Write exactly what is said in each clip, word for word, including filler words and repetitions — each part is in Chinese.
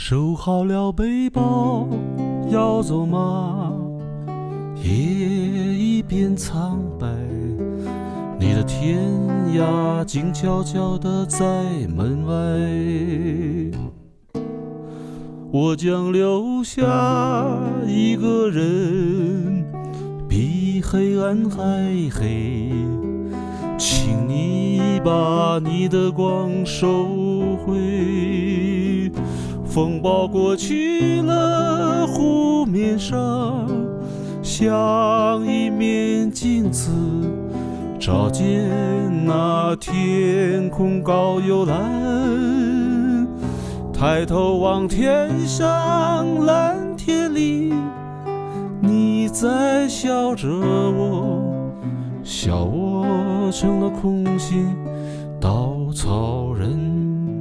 收好了背包，要走吗？夜已变苍白，你的天涯静悄悄地在门外。我将留下一个人，比黑暗还黑，请你把你的光收回。风暴过去了，湖面上像一面镜子，照见那天空高又蓝。抬头望天上，蓝天里你在笑着我，笑我成了空心稻草人。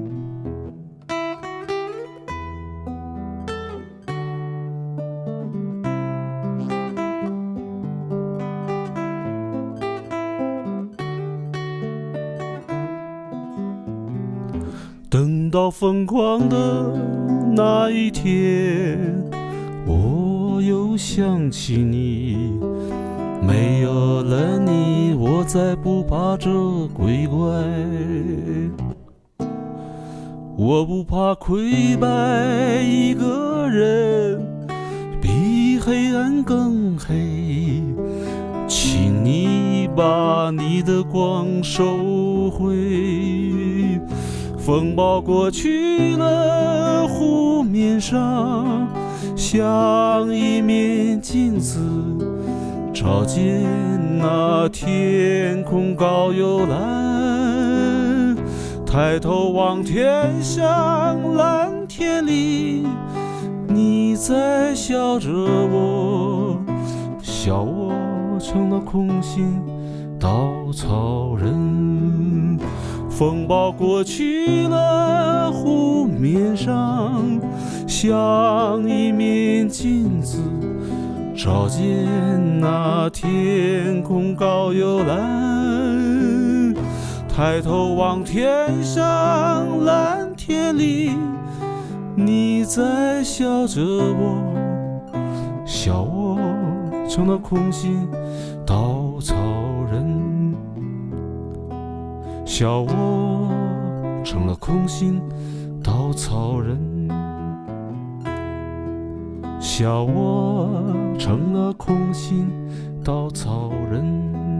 等到疯狂的那一天，我又想起你，没有了你，我再不怕这鬼怪。我不怕溃败，一个人比黑暗更黑，请你把你的光收回。风暴过去了，湖面上像一面镜子，照见那天空高又蓝。抬头望天上，蓝天里你在笑着我，笑我成了空心稻草人。风暴过去了，湖面上像一面镜子，照见那天空高又蓝。抬头望天上，蓝天里你在笑着我，笑我成了空心稻草人。笑我成了空心稻草人，笑我成了空心稻草人。